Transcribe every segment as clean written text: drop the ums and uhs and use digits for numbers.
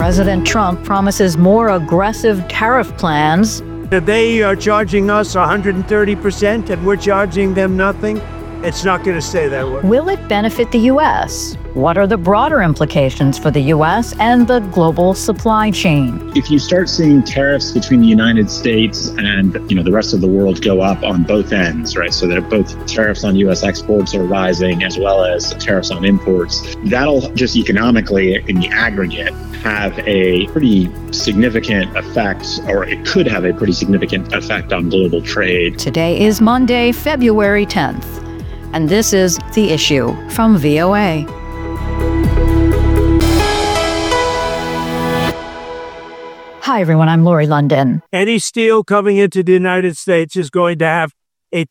President Trump promises more aggressive tariff plans. They are charging us 130% and we're charging them nothing. It's not going to stay that way. Will it benefit the U.S.? What are the broader implications for the U.S. and the global supply chain? If you start seeing tariffs between the United States and the rest of the world go up on both ends, right? So that both tariffs on U.S. exports are rising as well as tariffs on imports, that'll just economically in the aggregate have a pretty significant effect, or it could have a pretty significant effect on global trade. Today is Monday, February 10th. And this is The Issue from VOA. Hi, everyone. I'm Lori London. Any steel coming into the United States is going to have a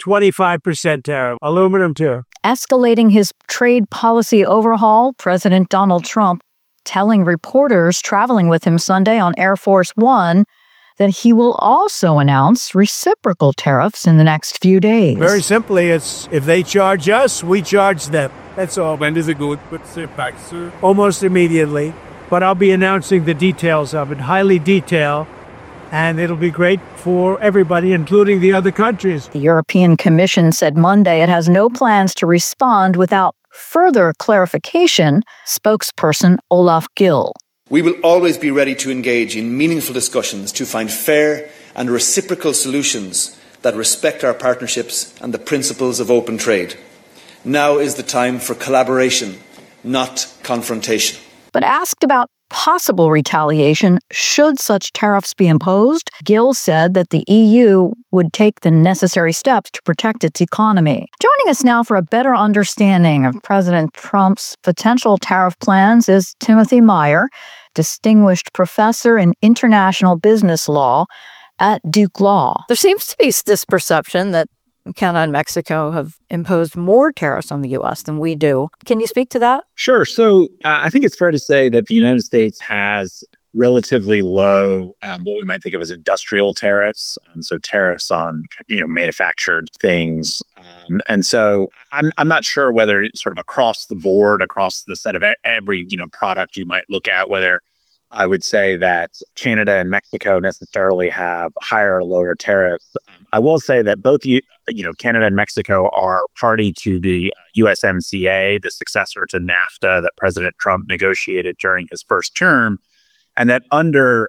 25% tariff. Aluminum, too. Escalating his trade policy overhaul, President Donald Trump telling reporters traveling with him Sunday on Air Force One that he will also announce reciprocal tariffs in the next few days. Very simply, it's if they charge us, we charge them. That's all. When does it go into effect, sir? Almost immediately. But I'll be announcing the details of it, highly detailed, and it'll be great for everybody, including the other countries. The European Commission said Monday it has no plans to respond without further clarification, spokesperson Olaf Gill. We will always be ready to engage in meaningful discussions to find fair and reciprocal solutions that respect our partnerships and the principles of open trade. Now is the time for collaboration, not confrontation. But asked about possible retaliation should such tariffs be imposed, Gill said that the EU would take the necessary steps to protect its economy. Joining us now for a better understanding of President Trump's potential tariff plans is Timothy Meyer, distinguished professor in international business law at Duke Law. There seems to be this perception that Canada and Mexico have imposed more tariffs on the U.S. than we do. Can you speak to that? Sure. So I think it's fair to say that the United States has relatively low, what we might think of as industrial tariffs. So tariffs on, manufactured things. And so I'm not sure whether it's sort of across the board, across the set of every, product you might look at, whether I would say that Canada and Mexico necessarily have higher or lower tariffs. I will say that both, Canada and Mexico are party to the USMCA, the successor to NAFTA that President Trump negotiated during his first term. And that under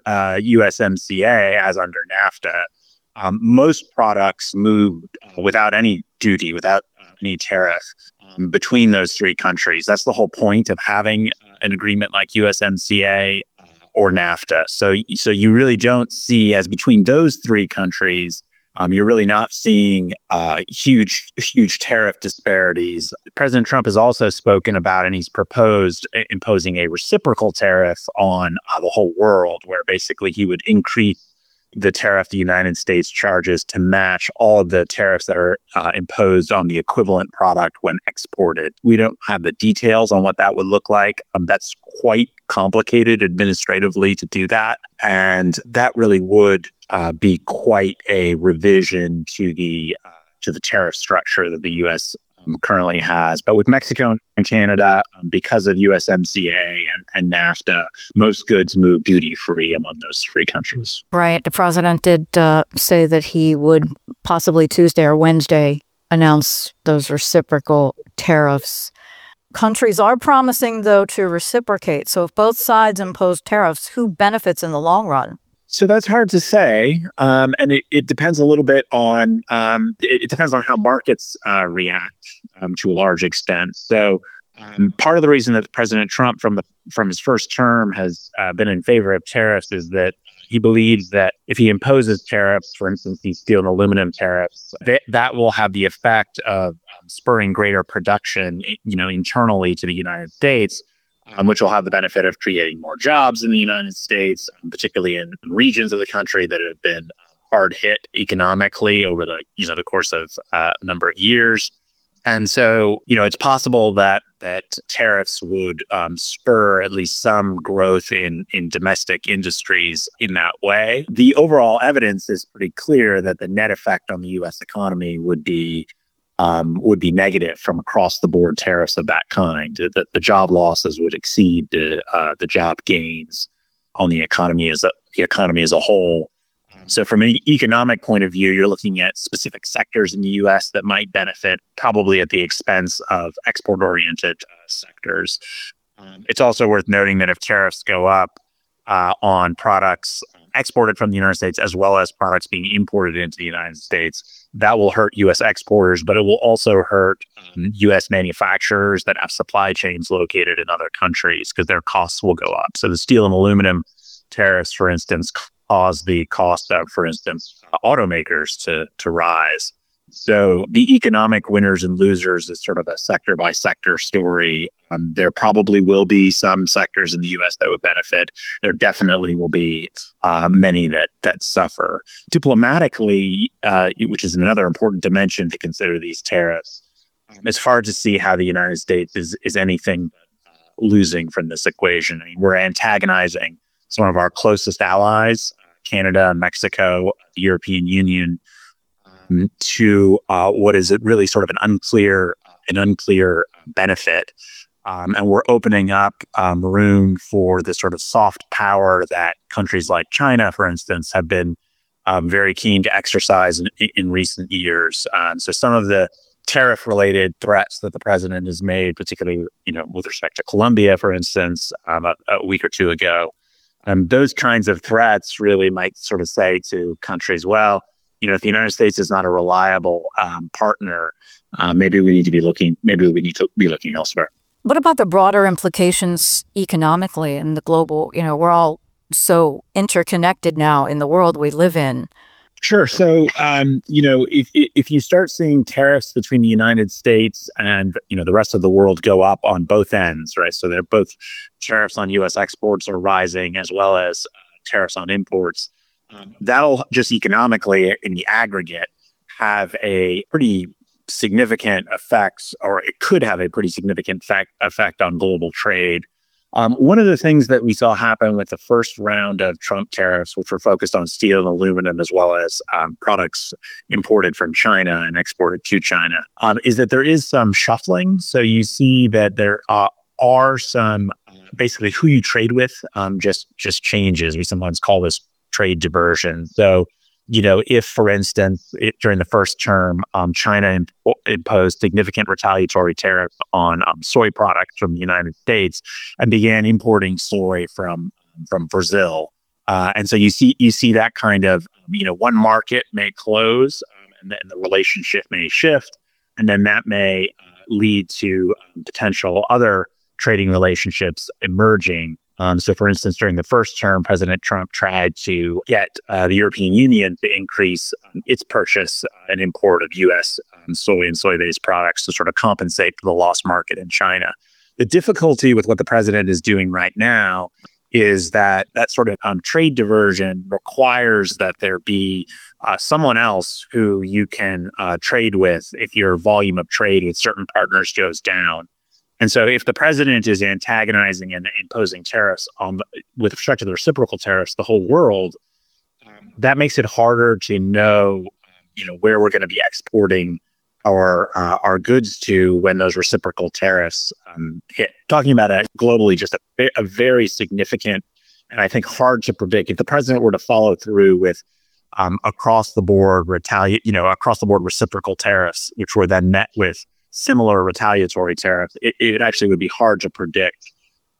USMCA, as under NAFTA, most products move without any duty, without any tariff between those three countries. That's the whole point of having an agreement like USMCA or NAFTA. So you really don't see, as between those three countries, you're really not seeing huge tariff disparities. President Trump has also spoken about, and he's proposed imposing a reciprocal tariff on the whole world, where basically he would increase the tariff the United States charges to match all of the tariffs that are imposed on the equivalent product when exported. We don't have the details on what that would look like. That's quite complicated administratively to do that. And that really would be quite a revision to the tariff structure that the U.S. currently has. But with Mexico and Canada, because of USMCA and NAFTA, most goods move duty-free among those three countries. Right. The president did say that he would possibly Tuesday or Wednesday announce those reciprocal tariffs. Countries are promising, though, to reciprocate. So if both sides impose tariffs, who benefits in the long run? So that's hard to say, and it depends a little bit on it depends on how markets react to a large extent. So part of the reason that President Trump from his first term has been in favor of tariffs is that he believes that if he imposes tariffs, for instance, these steel and aluminum tariffs, that will have the effect of spurring greater production, internally to the United States. Which will have the benefit of creating more jobs in the United States, particularly in regions of the country that have been hard hit economically over the course of a number of years. And so, it's possible that tariffs would spur at least some growth in domestic industries in that way. The overall evidence is pretty clear that the net effect on the U.S. economy would be negative from across-the-board tariffs of that kind. The job losses would exceed the job gains. on the economy as a whole. So from an economic point of view, you're looking at specific sectors in the U.S. that might benefit, probably at the expense of export-oriented sectors. It's also worth noting that if tariffs go up on products exported from the United States, as well as products being imported into the United States, that will hurt U.S. exporters, but it will also hurt U.S. manufacturers that have supply chains located in other countries because their costs will go up. So the steel and aluminum tariffs, for instance, cause the cost of, for instance, automakers to rise. So the economic winners and losers is sort of a sector by sector story. There probably will be some sectors in the U.S. that would benefit. There definitely will be many that suffer. Diplomatically, which is another important dimension to consider these tariffs, it's hard to see how the United States is anything but losing from this equation. I mean, we're antagonizing some of our closest allies, Canada and Mexico, the European Union, to what is really sort of an unclear benefit. And we're opening up room for the sort of soft power that countries like China, for instance, have been very keen to exercise in recent years. So some of the tariff-related threats that the president has made, particularly with respect to Colombia, for instance, a week or two ago, those kinds of threats really might sort of say to countries, well, if the United States is not a reliable partner, maybe we need to be looking elsewhere. What about the broader implications economically and the global? We're all so interconnected now in the world we live in. Sure. So, if you start seeing tariffs between the United States and, the rest of the world go up on both ends, right? So they're both tariffs on U.S. exports are rising as well as tariffs on imports. That'll just economically, in the aggregate, have a pretty significant effects, or it could have a pretty significant effect on global trade. One of the things that we saw happen with the first round of Trump tariffs, which were focused on steel and aluminum, as well as products imported from China and exported to China, is that there is some shuffling. So you see that there are some, basically who you trade with just changes. We sometimes call this trade diversion. So, if, for instance, during the first term, China imposed significant retaliatory tariffs on soy products from the United States and began importing soy from Brazil, and so you see that kind of one market may close, and then the relationship may shift, and then that may lead to potential other trading relationships emerging. So, for instance, during the first term, President Trump tried to get the European Union to increase its purchase and import of U.S. soy and soy-based products to sort of compensate for the lost market in China. The difficulty with what the president is doing right now is that sort of trade diversion requires that there be someone else who you can trade with if your volume of trade with certain partners goes down. And so if the president is antagonizing and imposing tariffs with respect to the reciprocal tariffs, the whole world, that makes it harder to know, where we're going to be exporting our goods to when those reciprocal tariffs hit. Talking about it globally, just a very significant and I think hard to predict. If the president were to follow through with across the board reciprocal tariffs, which were then met with similar retaliatory tariffs, it actually would be hard to predict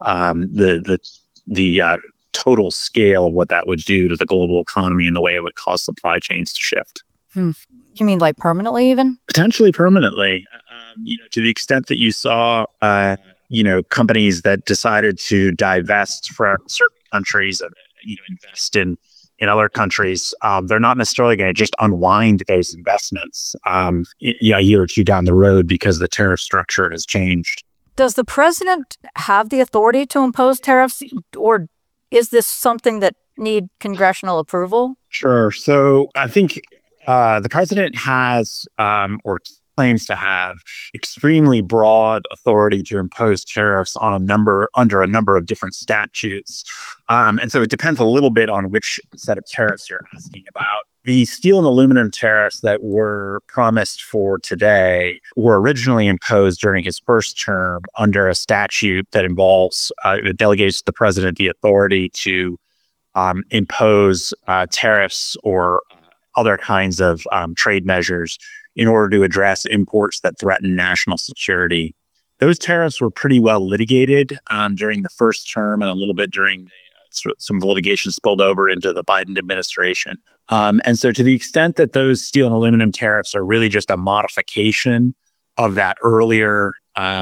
the total scale of what that would do to the global economy and the way it would cause supply chains to shift. You mean like permanently even? Potentially permanently, to the extent that you saw, companies that decided to divest from certain countries and, invest in other countries, they're not necessarily going to just unwind those investments a year or two down the road because the tariff structure has changed. Does the president have the authority to impose tariffs, or is this something that need congressional approval? Sure. So I think the president has or claims to have extremely broad authority to impose tariffs under a number of different statutes. And so it depends a little bit on which set of tariffs you're asking about. The steel and aluminum tariffs that were promised for today were originally imposed during his first term under a statute that involves, it delegates the president the authority to impose tariffs or other kinds of trade measures in order to address imports that threaten national security. Those tariffs were pretty well litigated during the first term and a little bit during some litigation spilled over into the Biden administration. And so to the extent that those steel and aluminum tariffs are really just a modification of that earlier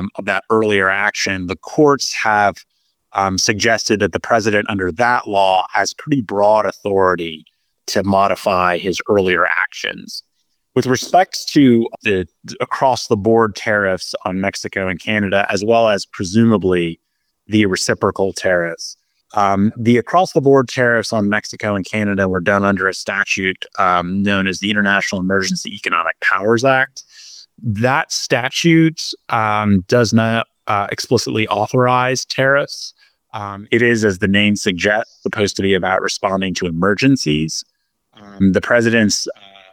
action, the courts have suggested that the president under that law has pretty broad authority to modify his earlier actions. With respect to the across-the-board tariffs on Mexico and Canada, as well as presumably the reciprocal tariffs, the across-the-board tariffs on Mexico and Canada were done under a statute known as the International Emergency Economic Powers Act. That statute does not explicitly authorize tariffs. It is, as the name suggests, supposed to be about responding to emergencies. The president's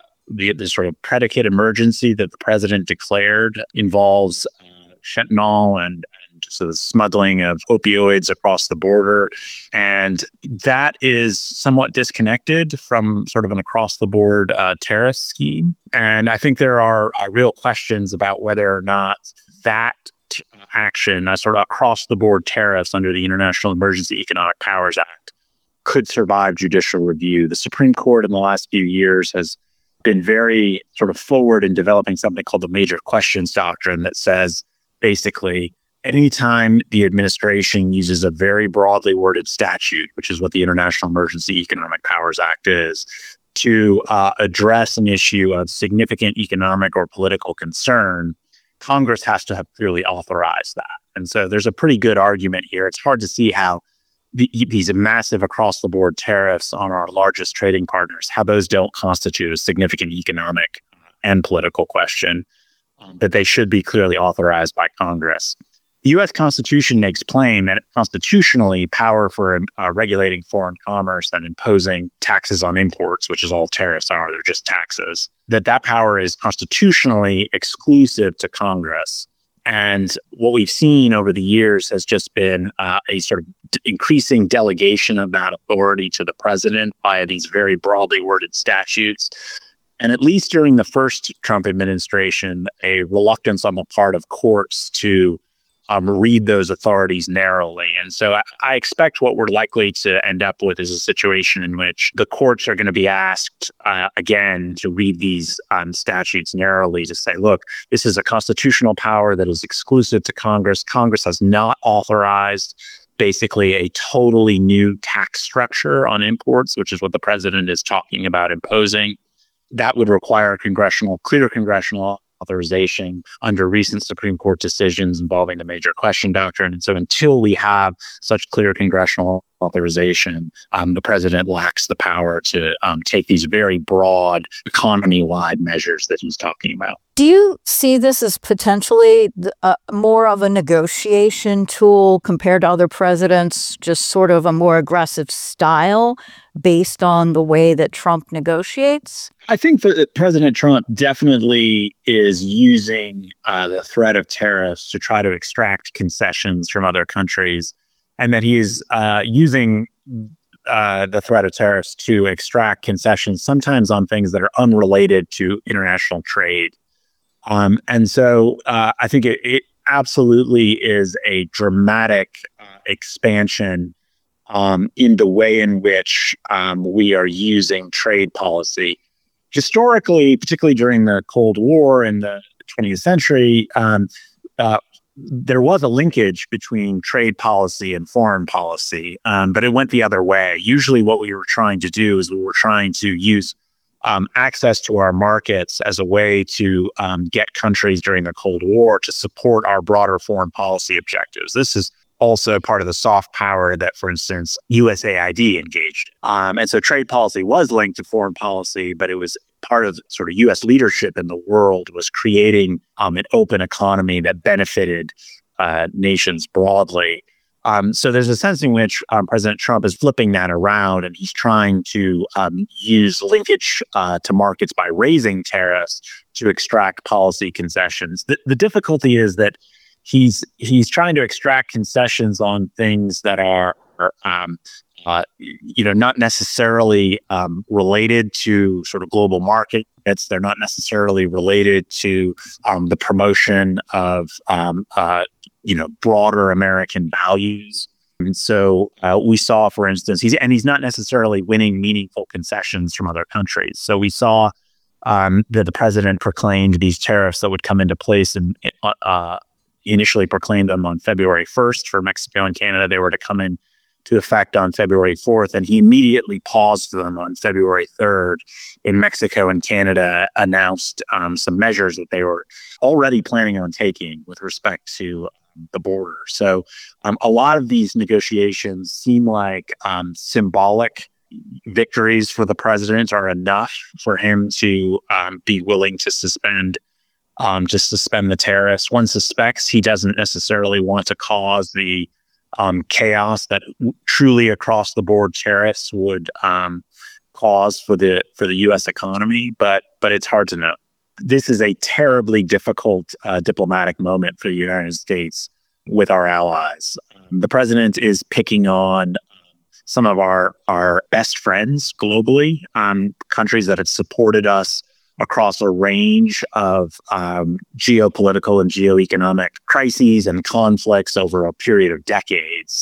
the sort of predicate emergency that the president declared involves fentanyl and so the smuggling of opioids across the border. And that is somewhat disconnected from sort of an across-the-board tariff scheme. And I think there are real questions about whether or not that action, sort of across-the-board tariffs under the International Emergency Economic Powers Act, could survive judicial review. The Supreme Court in the last few years has been very sort of forward in developing something called the major questions doctrine that says basically anytime the administration uses a very broadly worded statute, which is what the International Emergency Economic Powers Act is, to address an issue of significant economic or political concern, Congress has to have clearly authorized that. And so there's a pretty good argument here. It's hard to see how these massive across-the-board tariffs on our largest trading partners, how those don't constitute a significant economic and political question, that they should be clearly authorized by Congress. The U.S. Constitution makes plain that constitutionally power for regulating foreign commerce and imposing taxes on imports, which is all tariffs are, they're just taxes, that power is constitutionally exclusive to Congress. And what we've seen over the years has just been a sort of increasing delegation of that authority to the president via these very broadly worded statutes. And at least during the first Trump administration, a reluctance on the part of courts to read those authorities narrowly. And so I expect what we're likely to end up with is a situation in which the courts are going to be asked again to read these statutes narrowly to say, look, this is a constitutional power that is exclusive to Congress. Congress has not authorized basically a totally new tax structure on imports, which is what the president is talking about imposing. That would require clear congressional authorization under recent Supreme Court decisions involving the major question doctrine. And so until we have such clear congressional authorization, the president lacks the power to take these very broad economy-wide measures that he's talking about. Do you see this as potentially more of a negotiation tool compared to other presidents, just sort of a more aggressive style based on the way that Trump negotiates? I think that President Trump definitely is using the threat of tariffs to try to extract concessions from other countries, and that he is using the threat of tariffs to extract concessions, sometimes on things that are unrelated to international trade. And so I think it absolutely is a dramatic expansion in the way in which we are using trade policy. Historically, particularly during the Cold War in the 20th century, there was a linkage between trade policy and foreign policy, but it went the other way. Usually what we were trying to do is we were trying to use access to our markets as a way to get countries during the Cold War to support our broader foreign policy objectives. This is also part of the soft power that, for instance, USAID engaged. And so trade policy was linked to foreign policy, but it was part of sort of U.S. leadership in the world was creating an open economy that benefited nations broadly. So there's a sense in which President Trump is flipping that around, and he's trying to use linkage to markets by raising tariffs to extract policy concessions. The difficulty is that he's trying to extract concessions on things that are not necessarily related to sort of global markets. They're not necessarily related to the promotion of broader American values. And so we saw, for instance, he's not necessarily winning meaningful concessions from other countries. So we saw that the president proclaimed these tariffs that would come into place and initially proclaimed them on February 1st for Mexico and Canada. They were to come into effect on February 4th, and he immediately paused them on February 3rd. In Mexico and Canada, announced some measures that they were already planning on taking with respect to the border. So a lot of these negotiations seem like symbolic victories for the president are enough for him to be willing to suspend the tariffs. One suspects he doesn't necessarily want to cause the chaos that truly across the board tariffs would cause for the U.S. economy, but it's hard to know. This is a terribly difficult diplomatic moment for the United States with our allies. The president is picking on some of our best friends globally, countries that have supported us across a range of geopolitical and geoeconomic crises and conflicts over a period of decades.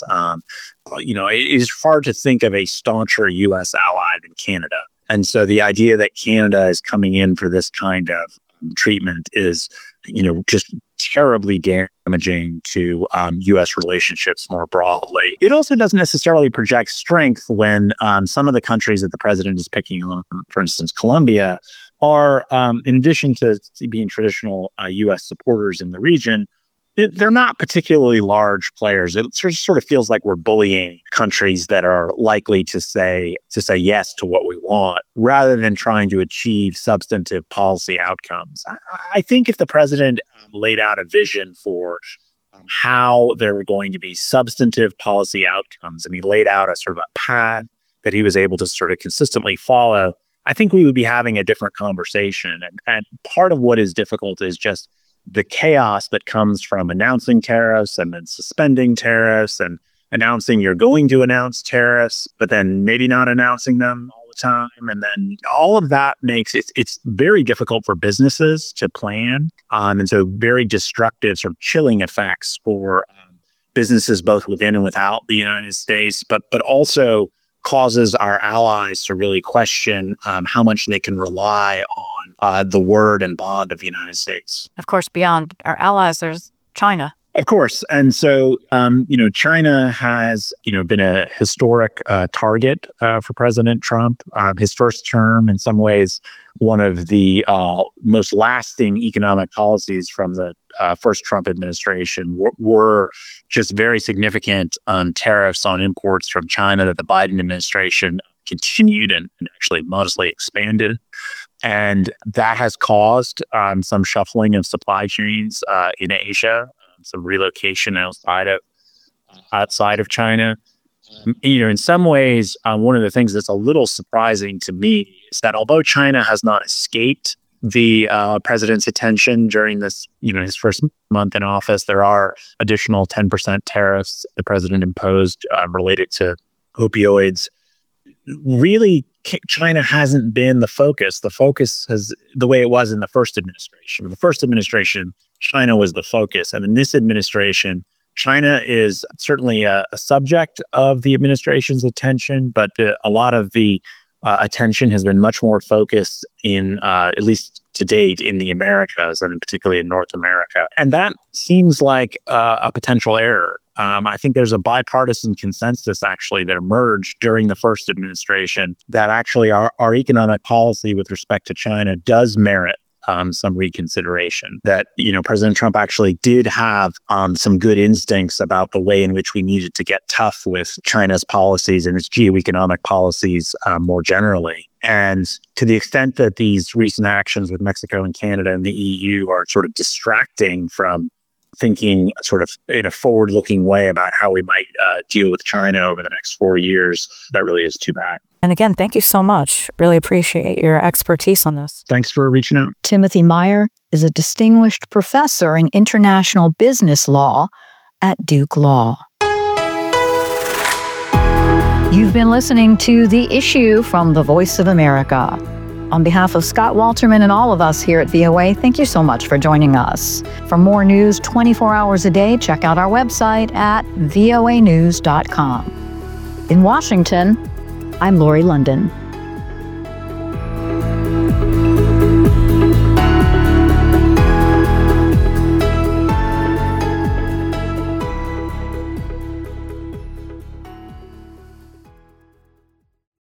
It is hard to think of a stauncher U.S. ally than Canada. And so the idea that Canada is coming in for this kind of treatment is, just terribly damaging to U.S. relationships more broadly. It also doesn't necessarily project strength when some of the countries that the president is picking on, for instance, Colombia, are, in addition to being traditional U.S. supporters in the region, they're not particularly large players. It sort of feels like we're bullying countries that are likely to say yes to what we want, rather than trying to achieve substantive policy outcomes. I think if the president laid out a vision for how there were going to be substantive policy outcomes, and he laid out a sort of a path that he was able to sort of consistently follow, I think we would be having a different conversation. And part of what is difficult is just the chaos that comes from announcing tariffs and then suspending tariffs and announcing you're going to announce tariffs, but then maybe not announcing them all the time. And then all of that makes it's very difficult for businesses to plan. And so very destructive sort of chilling effects for businesses both within and without the United States, but also causes our allies to really question how much they can rely on the word and bond of the United States. Of course, beyond our allies, there's China. Of course. And so, China has, been a historic target for President Trump. His first term, in some ways, one of the most lasting economic policies from the first Trump administration were just very significant tariffs on imports from China that the Biden administration continued and actually modestly expanded. And that has caused some shuffling of supply chains in Asia, some relocation outside of China. In some ways, one of the things that's a little surprising to me is that although China has not escaped the president's attention during this, his first month in office, there are additional 10% tariffs the president imposed related to opioids. Really, China hasn't been the focus. The focus has the way it was in the first administration. In the first administration, China was the focus. And in this administration, China is certainly a subject of the administration's attention, but a lot of the attention has been much more focused in, at least to date, in the Americas and particularly in North America. And that seems like a potential error. I think there's a bipartisan consensus actually that emerged during the first administration that actually our economic policy with respect to China does merit some reconsideration. That, President Trump actually did have some good instincts about the way in which we needed to get tough with China's policies and its geoeconomic policies more generally. And to the extent that these recent actions with Mexico and Canada and the EU are sort of distracting from thinking sort of in a forward-looking way about how we might deal with China over the next 4 years, that really is too bad. And again, thank you so much. Really appreciate your expertise on this. Thanks for reaching out. Timothy Meyer is a distinguished professor in international business law at Duke Law. You've been listening to The Issue from the Voice of America. On behalf of Scott Walterman and all of us here at VOA, thank you so much for joining us. For more news 24 hours a day, check out our website at voanews.com. In Washington, I'm Lori London.